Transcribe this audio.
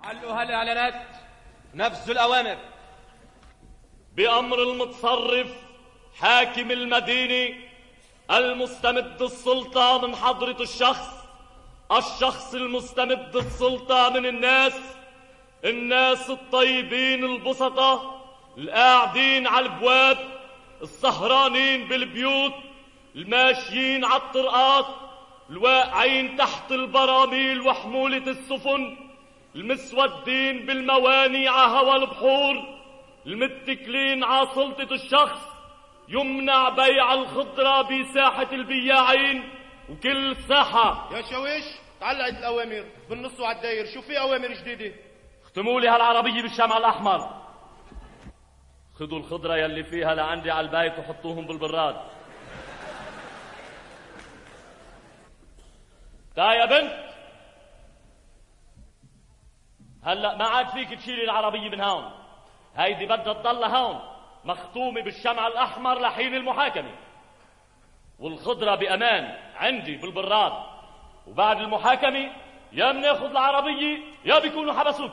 علوا هالإعلانات. نفذوا الأوامر. بأمر المتصرف حاكم المدينة المستمد السلطة من حضرة الشخص المستمد السلطة من الناس الطيبين البسطة القاعدين على البواب، السهرانين بالبيوت، الماشيين على الطرقات، الواقعين تحت البراميل وحمولة السفن، المسودين بالمواني على هوا البحور، المتكلين على سلطة الشخص. يمنع بيع الخضرة بساحة البياعين وكل ساحة. يا شويش تعلقت الأوامر بالنص وعلى الداير، شو في أوامر جديدة؟ اختموا لي هالعربية بالشمع الأحمر. خذوا الخضرة يلي فيها لعندي على البيت وحطوهم بالبراد. تا يا بنت، هلأ ما عاد فيك تشيلي العربية من هون، هيدي بدها تضل هون مختومة بالشمع الأحمر لحين المحاكمة، والخضرة بأمان عندي بالبراد، وبعد المحاكمة يا مناخذ العربية يا بيكونوا حبسوك.